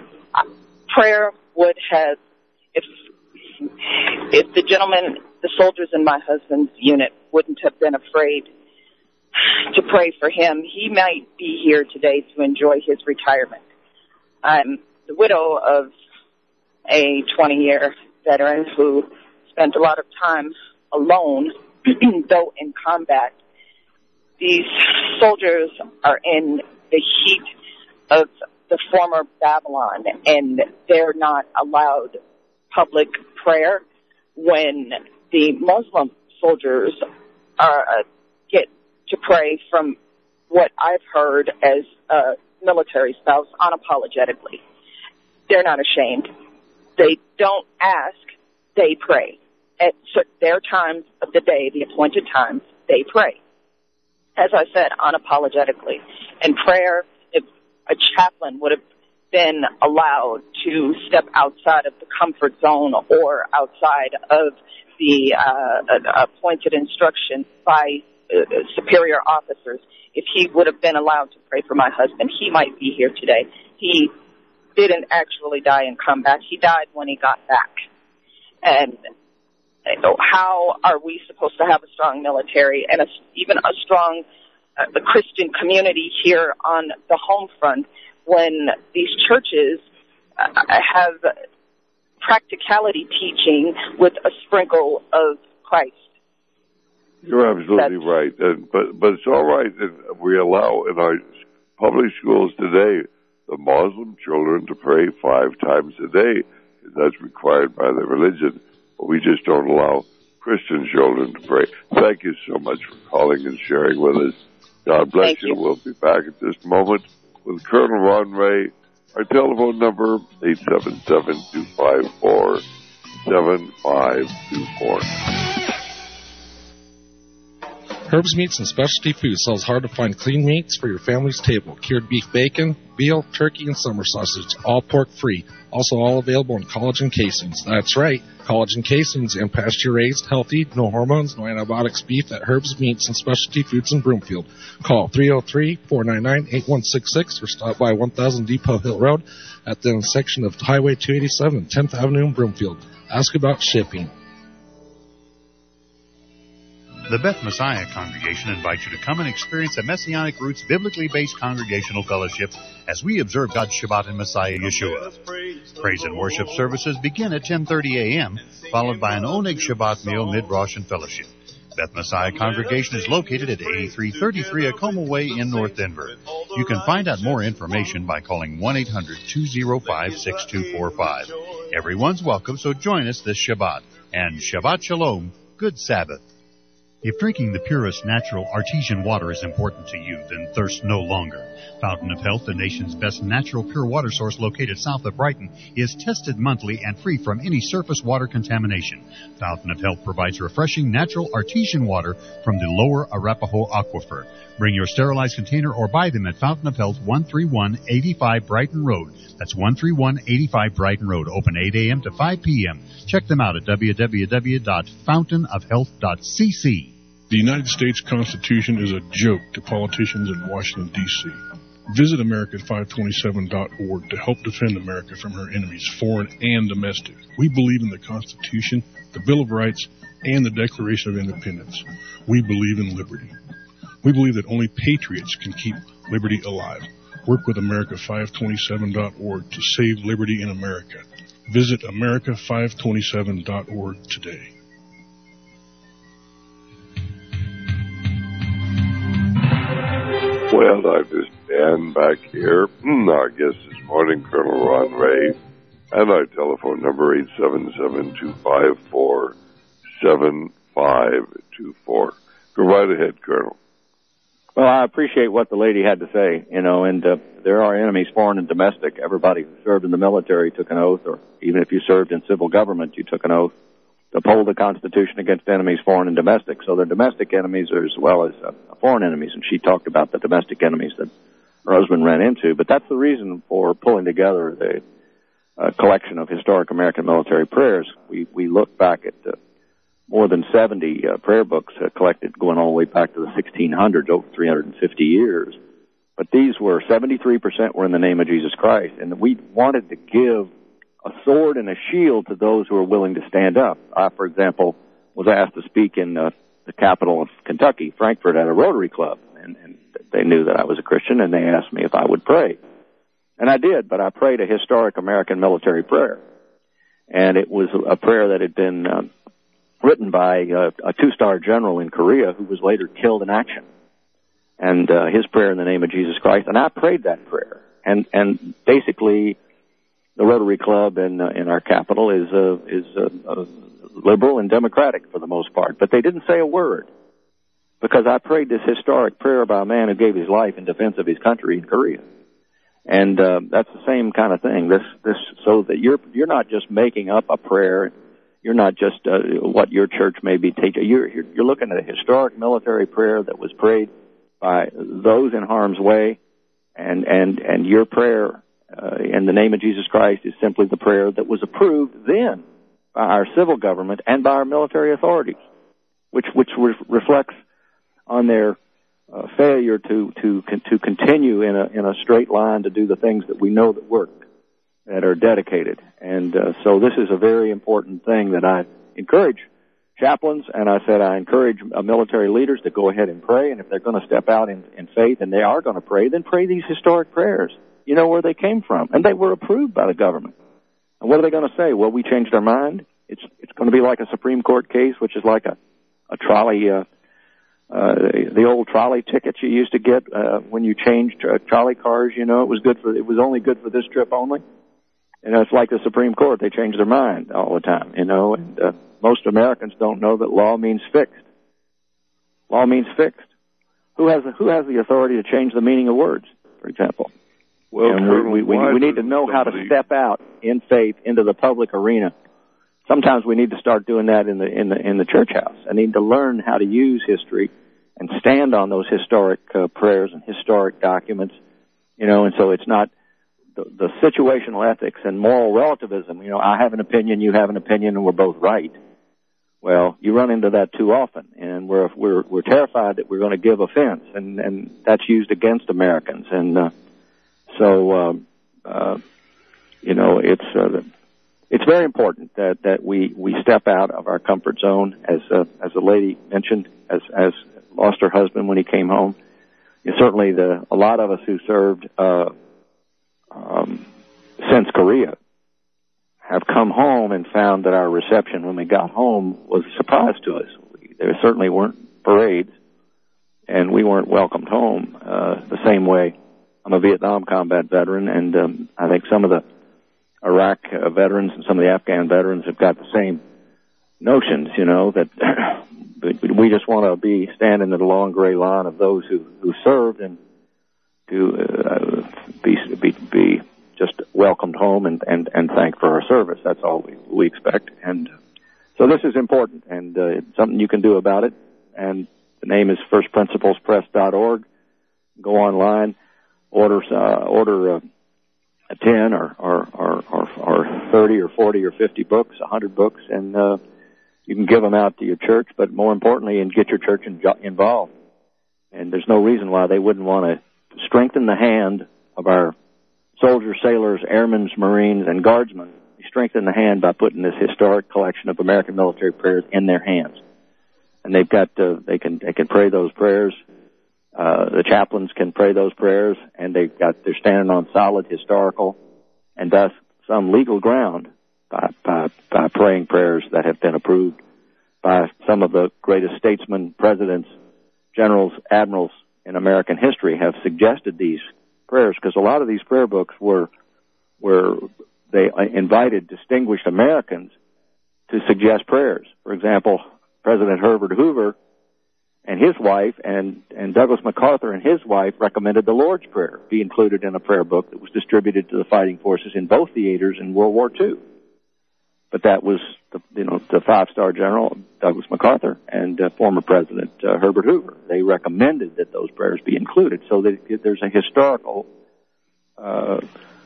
Prayer would have, if if the gentlemen, the soldiers in my husband's unit wouldn't have been afraid to pray for him, he might be here today to enjoy his retirement. I'm the widow of a twenty-year veteran who spent a lot of time alone, though in combat. These soldiers are in the heat of the former Babylon, and they're not allowed public prayer. When the Muslim soldiers are uh, get to pray, from what I've heard as a military spouse, unapologetically. They're not ashamed. They don't ask, they pray. At their times of the day, the appointed times, they pray. As I said, unapologetically. And prayer, if a chaplain would have been allowed to step outside of the comfort zone or outside of the uh, appointed instruction by uh, superior officers, if he would have been allowed to pray for my husband, he might be here today. He didn't actually die in combat. He died when he got back. And how are we supposed to have a strong military and a, even a strong uh, Christian community here on the home front when these churches uh, have practicality teaching with a sprinkle of Christ? You're absolutely That's, right. And, but, but it's all right that we allow in our public schools today the Muslim children to pray five times a day. That's required by the religion. But we just don't allow Christian children to pray. Thank you so much for calling and sharing with us. God bless you. you. We'll be back at this moment with Colonel Ron Ray. Our telephone number, eight seven seven, two five four, seven five two four. Herbs Meats and Specialty Foods sells hard-to-find clean meats for your family's table. Cured beef bacon, veal, turkey, and summer sausage, all pork-free. Also all available in collagen casings. That's right, collagen casings and pasture-raised, healthy, no hormones, no antibiotics beef at Herbs Meats and Specialty Foods in Broomfield. Call three oh three, four nine nine, eight one six six or stop by one thousand Depot Hill Road at the intersection of Highway two eighty-seven and tenth Avenue in Broomfield. Ask about shipping. The Beth Messiah Congregation invites you to come and experience a Messianic Roots biblically based congregational fellowship as we observe God's Shabbat in Messiah Yeshua. Praise and worship services begin at ten thirty a.m., followed by an Oneg Shabbat meal, mid-Rosh, and fellowship. Beth Messiah Congregation is located at eighty-three thirty-three Acoma Way in North Denver. You can find out more information by calling one eight hundred, two oh five, six two four five. Everyone's welcome, so join us this Shabbat. And Shabbat Shalom, good Sabbath. If drinking the purest natural artesian water is important to you, then thirst no longer. Fountain of Health, the nation's best natural pure water source located south of Brighton, is tested monthly and free from any surface water contamination. Fountain of Health provides refreshing natural artesian water from the lower Arapahoe Aquifer. Bring your sterilized container or buy them at Fountain of Health, one thirty-one eighty-five Brighton Road. That's one thirty-one eighty-five Brighton Road, open eight a.m. to five p.m. Check them out at w w w dot fountain of health dot c c. The United States Constitution is a joke to politicians in Washington, D C Visit America five twenty-seven dot org to help defend America from her enemies, foreign and domestic. We believe in the Constitution, the Bill of Rights, and the Declaration of Independence. We believe in liberty. We believe that only patriots can keep liberty alive. Work with America five twenty-seven dot org to save liberty in America. Visit America five twenty-seven dot org today. Well, I'm just Dan back here. Our guest this morning, Colonel Ron Ray, and our telephone number eight seven seven, two five four, seven five two four. Go right ahead, Colonel. Well, I appreciate what the lady had to say, you know, and uh, there are enemies, foreign and domestic. Everybody who served in the military took an oath, or even if you served in civil government, you took an oath to uphold the Constitution against enemies, foreign and domestic. So they're domestic enemies as well as uh, foreign enemies, and she talked about the domestic enemies that her husband ran into. But that's the reason for pulling together the uh, collection of historic American military prayers. We we look back at uh, more than seventy uh, prayer books uh, collected going all the way back to the sixteen hundreds, over three hundred fifty years. But these were, seventy-three percent were in the name of Jesus Christ. And we wanted to give a sword and a shield to those who are willing to stand up. I, for example, was asked to speak in uh, the capital of Kentucky, Frankfort, at a Rotary Club. And, and they knew that I was a Christian, and they asked me if I would pray. And I did, but I prayed a historic American military prayer. And it was a prayer that had been uh, written by uh, a two-star general in Korea who was later killed in action. And uh, his prayer in the name of Jesus Christ. And I prayed that prayer. And and basically, the Rotary Club in uh, in our capital is uh, is uh, uh, liberal and democratic for the most part. But they didn't say a word, because I prayed this historic prayer by a man who gave his life in defense of his country in Korea. And uh, that's the same kind of thing. This this so that you're you're not just making up a prayer. You're not just uh, what your church may be teaching. You're you're looking at a historic military prayer that was prayed by those in harm's way, and and and your prayer uh, in the name of Jesus Christ is simply the prayer that was approved then by our civil government and by our military authorities, which which re- reflects on their uh, failure to to to continue in a in a straight line to do the things that we know that work, that are dedicated. And uh, so this is a very important thing that I encourage chaplains, and I said I encourage uh, military leaders to go ahead and pray, and if they're going to step out in, in faith, and they are going to pray, then pray these historic prayers. You know where they came from, and they were approved by the government. And what are they going to say? Well, we changed our mind. It's it's going to be like a Supreme Court case, which is like a, a trolley, uh, uh, the old trolley tickets you used to get uh, when you changed uh, trolley cars. You know, it was good for it was only good for this trip only. You know, it's like the Supreme Court. They change their mind all the time, you know, and uh, most Americans don't know that law means fixed. Law means fixed. Who has who has the authority to change the meaning of words, for example? Well, and Colonel, we, we, we, we need to know how to step out in faith into the public arena. Sometimes we need to start doing that in the in the in the church house. I need to learn how to use history and stand on those historic uh, prayers and historic documents, you know, and so it's not the, the situational ethics and moral relativism. You know, I have an opinion, you have an opinion, and we're both right. Well, you run into that too often, and we're we're we're terrified that we're going to give offense, and and that's used against Americans, and uh, so um, uh, you know it's uh, it's very important that that we we step out of our comfort zone, as uh, as the lady mentioned, as as lost her husband when he came home. And certainly, the a lot of us who served uh, um, since Korea have come home and found that our reception when we got home was a surprise to us. We, there certainly weren't parades, and we weren't welcomed home uh, the same way. I'm a Vietnam combat veteran, and um, I think some of the Iraq uh, veterans and some of the Afghan veterans have got the same notions, you know, that we just want to be standing in the long gray line of those who, who served and to uh, be, be be just welcomed home and, and, and thanked for our service. That's all we, we expect. And so this is important, and uh, it's something you can do about it. And the name is first principles press dot org. Go online, order uh, order uh, ten or, or, or, or, or thirty or forty or fifty books, one hundred books, and uh, you can give them out to your church, but more importantly, and get your church in, involved. And there's no reason why they wouldn't want to strengthen the hand of our soldiers, sailors, airmen, Marines, and guardsmen. Strengthen the hand by putting this historic collection of American military prayers in their hands. And they've got, uh, they can, they can pray those prayers. Uh, the chaplains can pray those prayers, and they've got, they're standing on solid historical and thus some legal ground by, by, by praying prayers that have been approved by some of the greatest statesmen, presidents, generals, admirals in American history have suggested these prayers, because a lot of these prayer books were, were, they invited distinguished Americans to suggest prayers. For example, President Herbert Hoover and his wife and, and Douglas MacArthur and his wife recommended the Lord's Prayer be included in a prayer book that was distributed to the fighting forces in both theaters in World War Two. But that was, the, you know, the five-star general, Douglas MacArthur, and uh, former President uh, Herbert Hoover. They recommended that those prayers be included, so that there's a historical uh,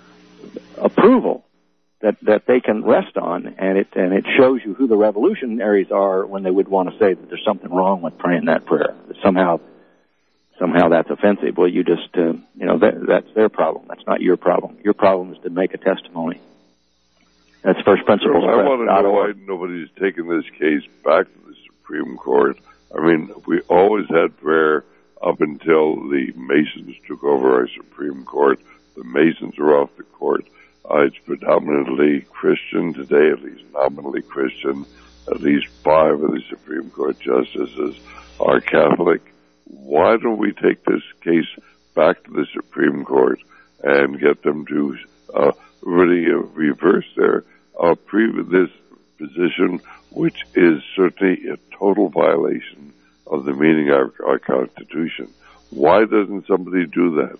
approval that that they can rest on, and it and it shows you who the revolutionaries are when they would want to say that there's something wrong with praying that prayer. That somehow, somehow that's offensive. Well, you just, uh, you know, that, that's their problem. That's not your problem. Your problem is to make a testimony. That's First Principles. I want to know why nobody's taken this case back to the Supreme Court. I mean, we always had prayer up until the Masons took over our Supreme Court. The Masons are off the court. Uh, it's predominantly Christian today, at least nominally Christian. At least five of the Supreme Court justices are Catholic. Why don't we take this case back to the Supreme Court and get them to uh, really uh, reverse their uh, pre this position, which is certainly a total violation of the meaning of our, our Constitution? Why doesn't somebody do that?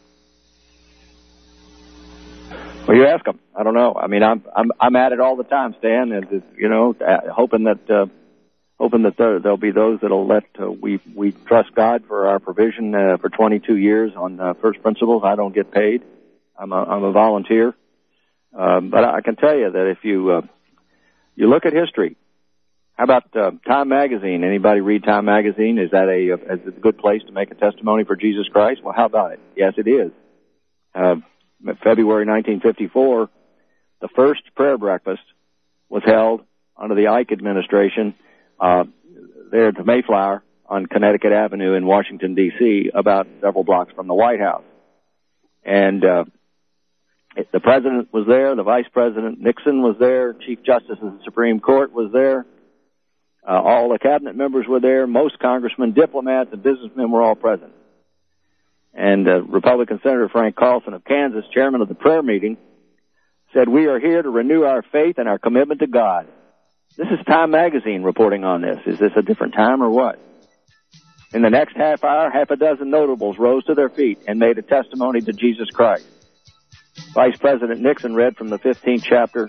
Well, you ask them. I don't know. I mean, I'm I'm I'm at it all the time, Stan, and you know, hoping that uh, hoping that there, there'll be those that'll let uh, we we trust God for our provision uh, for twenty-two years on uh, First Principles. I don't get paid. I'm a I'm a volunteer, uh, but I can tell you that if you uh, you look at history, how about uh, Time Magazine? Anybody read Time Magazine? Is that a is it a good place to make a testimony for Jesus Christ? Well, how about it? Yes, it is. Uh, February nineteen fifty-four, the first prayer breakfast was held under the Ike administration uh, there at the Mayflower on Connecticut Avenue in Washington, D C, about several blocks from the White House. And uh, it, the president was there, the vice president, Nixon was there, Chief Justice of the Supreme Court was there, uh, all the cabinet members were there, most congressmen, diplomats, and businessmen were all present. And uh, Republican Senator Frank Carlson of Kansas, chairman of the prayer meeting, said, "We are here to renew our faith and our commitment to God." This is Time Magazine reporting on this. Is this a different time or what? In the next half hour, half a dozen notables rose to their feet and made a testimony to Jesus Christ. Vice President Nixon read from the fifteenth chapter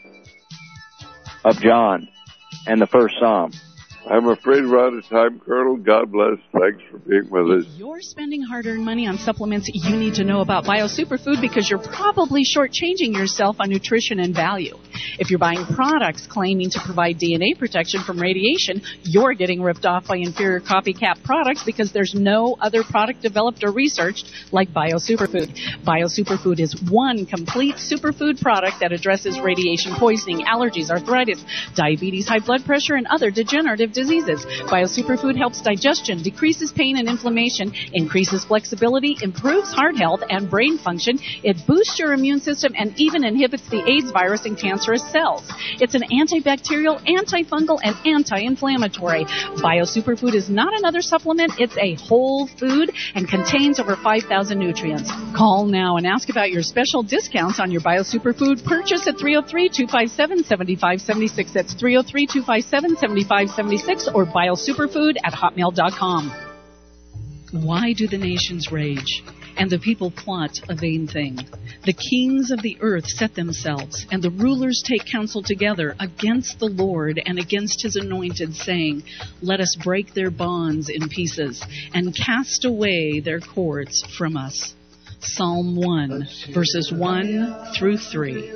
of John and the first Psalm. I'm afraid we're out of time, Colonel. God bless. Thanks for being with us. If you're spending hard-earned money on supplements, you need to know about BioSuperfood because you're probably shortchanging yourself on nutrition and value. If you're buying products claiming to provide D N A protection from radiation, you're getting ripped off by inferior copycat products because there's no other product developed or researched like BioSuperfood. BioSuperfood is one complete superfood product that addresses radiation poisoning, allergies, arthritis, diabetes, high blood pressure, and other degenerative diseases. BioSuperfood helps digestion, decreases pain and inflammation, increases flexibility, improves heart health and brain function. It boosts your immune system and even inhibits the AIDS virus in cancerous cells. It's an antibacterial, antifungal, and anti-inflammatory. BioSuperfood is not another supplement. It's a whole food and contains over five thousand nutrients. Call now and ask about your special discounts on your BioSuperfood purchase at three oh three, two five seven, seven five seven six. That's three oh three, two five seven, seven five seven six. six or biosuperfood at hotmail dot com. Why do the nations rage and the people plot a vain thing? The kings of the earth set themselves, and the rulers take counsel together against the Lord and against his anointed, saying, let us break their bonds in pieces and cast away their cords from us. Psalm one, verses one through three.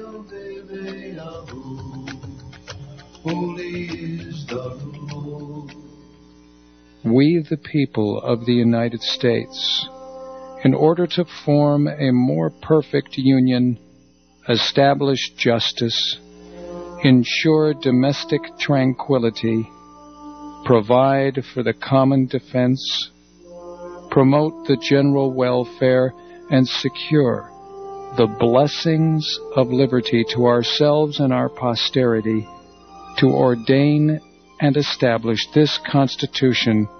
We, the people of the United States, in order to form a more perfect union, establish justice, ensure domestic tranquility, provide for the common defense, promote the general welfare, and secure the blessings of liberty to ourselves and our posterity, to ordain and establish this Constitution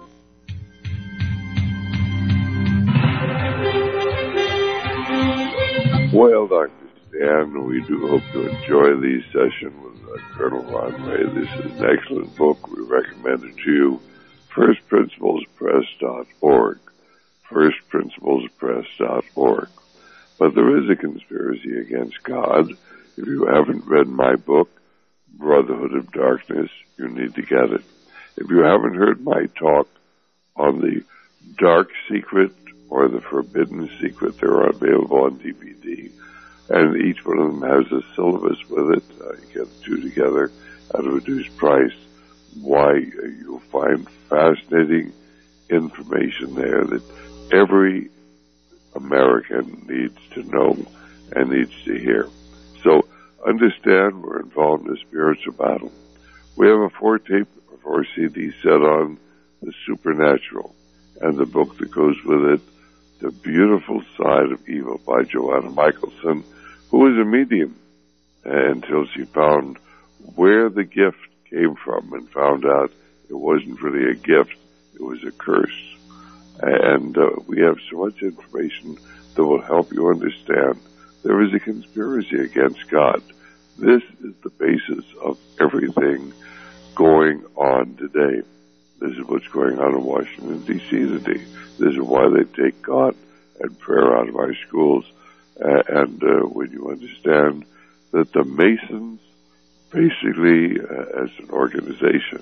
Well, Doctor Stan, we do hope to enjoy the session with uh, Colonel Ron Ray. This is an excellent book. We recommend it to you. first principles press dot org. first principles press dot org. But there is a conspiracy against God. If you haven't read my book, Brotherhood of Darkness, you need to get it. If you haven't heard my talk on the Dark Secret or the Forbidden Secret, they're available on D V D. And each one of them has a syllabus with it. Uh, you get the two together at a reduced price. Why, uh, you'll find fascinating information there that every American needs to know and needs to hear. So understand we're involved in a spiritual battle. We have a four tape, a four C D set on the supernatural and the book that goes with it, The Beautiful Side of Evil by Joanna Michelson, who was a medium until she found where the gift came from and found out it wasn't really a gift, it was a curse. And uh, we have so much information that will help you understand there is a conspiracy against God. This is the basis of everything going on today. This is what's going on in Washington, D C today. This is why they take God and prayer out of our schools. Uh, and uh, when you understand that the Masons, basically, uh, as an organization,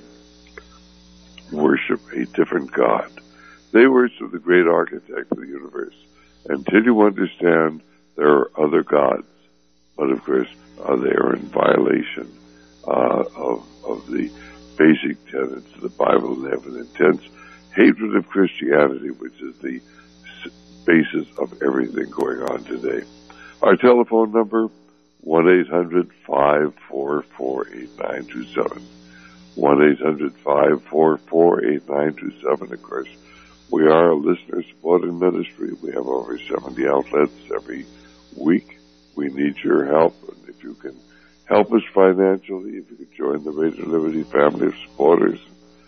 worship a different God. They worship the great architect of the universe. Until you understand there are other gods, but of course uh, they are in violation uh, of, of the basic tenets of the Bible. They have an intense hatred of Christianity, which is the basis of everything going on today. Our telephone number, one eight hundred, five four four, eight nine two seven. one eight hundred, five four four, eight nine two seven. Of course, we are a listener-supported ministry. We have over seventy outlets every week. We need your help, and if you can help us financially, if you could join the Radio Liberty family of supporters,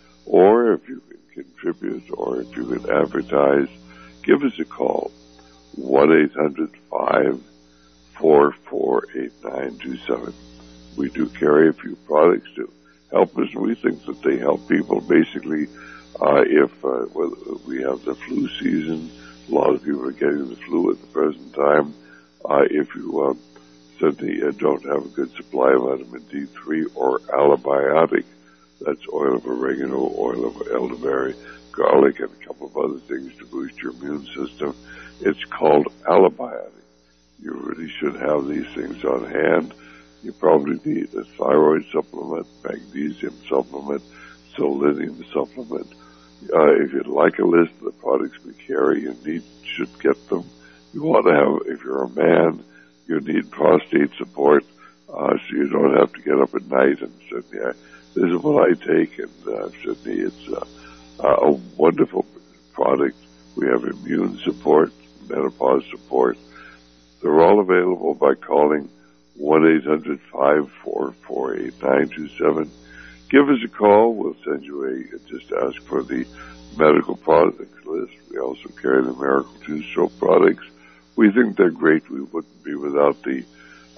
or if you can contribute, or if you can advertise, give us a call, one eight hundred, five four four, eight nine two seven. We do carry a few products to help us, and we think that they help people. Basically, uh, if uh, we have the flu season, a lot of people are getting the flu at the present time. Uh, if you uh, certainly uh, don't have a good supply of vitamin D three or allibiotic, that's oil of oregano, oil of elderberry, garlic, and a couple of other things to boost your immune system. It's called allibiotic. You really should have these things on hand. You probably need a thyroid supplement, magnesium supplement, selenium supplement. Uh, if you'd like a list of the products we carry, you need should get them. You want to have, if you're a man, you need prostate support, uh, so you don't have to get up at night. And certainly, I, this is what I take, and uh, certainly it's uh, a wonderful product. We have immune support, menopause support. They're all available by calling one eight hundred, five four four, eight nine two seven. Give us a call. We'll send you a, just ask for the medical products list. We also carry the Miracle two soap products. We think they're great. We wouldn't be without the,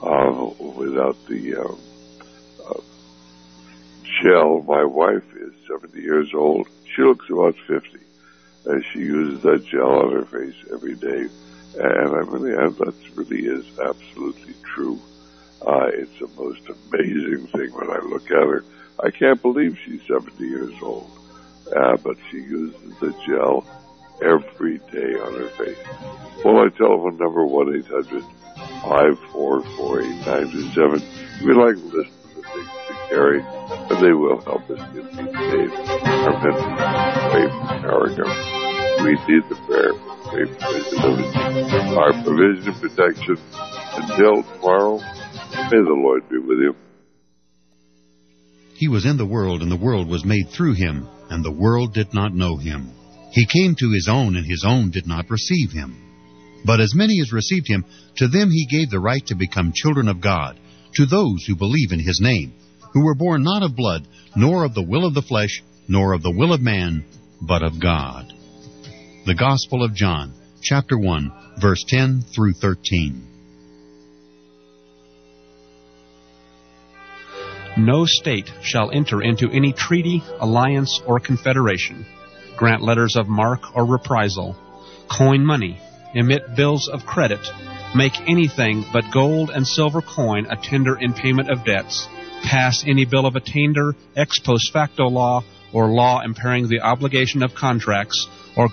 uh, without the, um, uh, shell. My wife is seventy years old. She looks about fifty. And she uses that gel on her face every day. And I really, and that really is absolutely true. Uh, it's the most amazing thing when I look at her. I can't believe she's seventy years old. Uh, but she uses the gel every day on her face. Well, my telephone number, one eight hundred five four four eight nine two seven. We'd like to listen to the things to carry, and they will help us get these days. Our mental away from America. We need the prayer. Pray for our provision and protection. Until tomorrow, may the Lord be with you. He was in the world, and the world was made through him, and the world did not know him. He came to his own, and his own did not receive him. But as many as received him, to them he gave the right to become children of God, to those who believe in his name, who were born not of blood, nor of the will of the flesh, nor of the will of man, but of God. The Gospel of John, chapter one, verse ten through thirteen. No state shall enter into any treaty, alliance, or confederation, grant letters of marque or reprisal, coin money, emit bills of credit, make anything but gold and silver coin a tender in payment of debts, pass any bill of attainder, ex post facto law, or law impairing the obligation of contracts, or